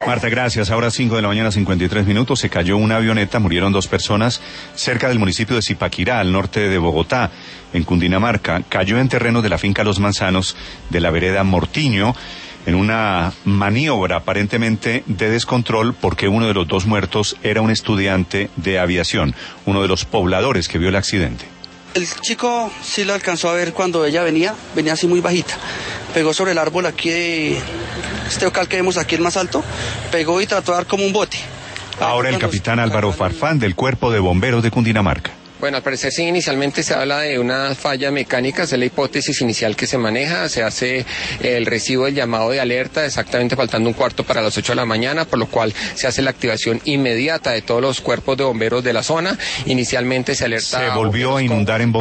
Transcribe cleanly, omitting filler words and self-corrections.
Marta, gracias. Ahora 5 de la mañana, 53 minutos. Se cayó una avioneta, murieron 2 personas cerca del municipio de Zipaquirá, al norte de Bogotá, en Cundinamarca. Cayó en terreno de la finca Los Manzanos de la vereda Mortiño, en una maniobra aparentemente de descontrol, porque uno de los 2 muertos era un estudiante de aviación, uno de los pobladores que vio el accidente. El chico sí lo alcanzó a ver cuando ella venía así muy bajita. Pegó sobre el árbol aquí, este local que vemos aquí el más alto, pegó y trató de dar como un bote. Ahora el capitán Álvaro Farfán del Cuerpo de Bomberos de Cundinamarca. Bueno, al parecer sí, inicialmente se habla de una falla mecánica, esa es la hipótesis inicial que se maneja, se hace el recibo del llamado de alerta, exactamente faltando un cuarto para las 8 de la mañana, por lo cual se hace la activación inmediata de todos los cuerpos de bomberos de la zona. Inicialmente se alerta... Se volvió a inundar en Bogotá.